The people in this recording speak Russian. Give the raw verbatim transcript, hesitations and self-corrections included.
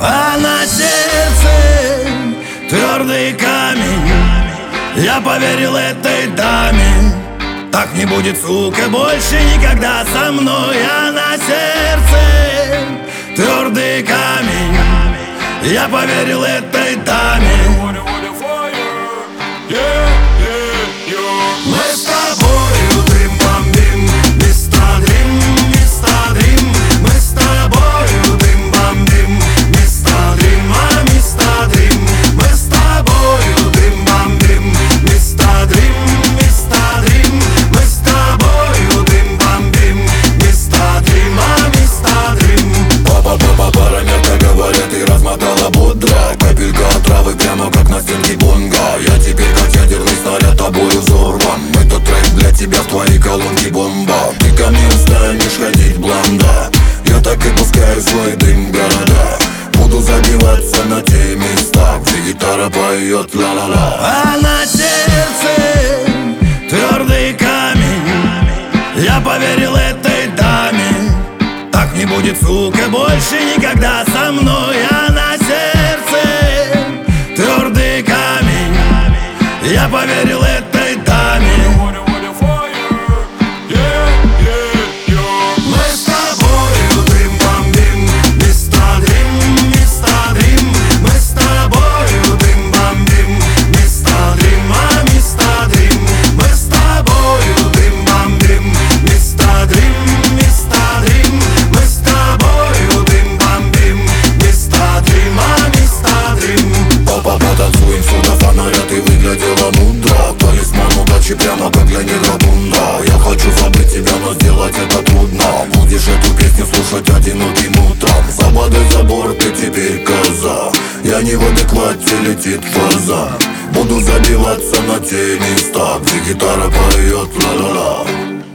А на сердце твердый камень. Я поверил этой даме, так не будет, сука, больше никогда со мной. А на сердце твердый камень. Я поверил этой даме. Мы с тобою дым бомбим, мистер Дрим, мистер Дрим. Мы с тобою дым бомбим, мистер Дрим, а мистер Дрим. Мы с тобою дым бомбим, мистер Дрим, мистер Дрим. Мы с тобою дым бомбим, мистер Дрим, а мистер Дрим. Папа, папа, парамерка говорят и размотала бодро. Капелька отравы прямо как на стенке бонга. Я теперь как ядерный снаряд тобою взорван. Этот трек для тебя в твоей колонке бомба. Ты ко мне устанешь ходить блонда. Я так и пускаю свой дым в города. Буду забиваться на те места, где гитара поет ла-ла-ла. А на сердце твердый камень. Я поверил этой даме, так не будет, сука, больше никогда со мной. А на сердце твердый камень. Я поверил этой даме. Мы с тобою дым бомбим, мистер Дрим, мистер Дрим. Мы с тобою дым бомбим, мистер Дрим, а мистер Дрим. Мы с тобою дым бомбим, мистер Дрим, мистер Дрим. Мы с тобою дым бомбим, мистер Дрим, а мистер Дрим. Папа, потанцуем сюда фонаря, ты выглядела мудро. Талисман удачи прямо как для негра бунда. Я хочу забыть тебя, но сделать это трудно. Будешь эту песню слушать одиноким утром. Забодай забор, ты теперь коза. Я не в адеквате, летит фаза. Буду забиваться на те места, где гитара поет ла-ла-ла.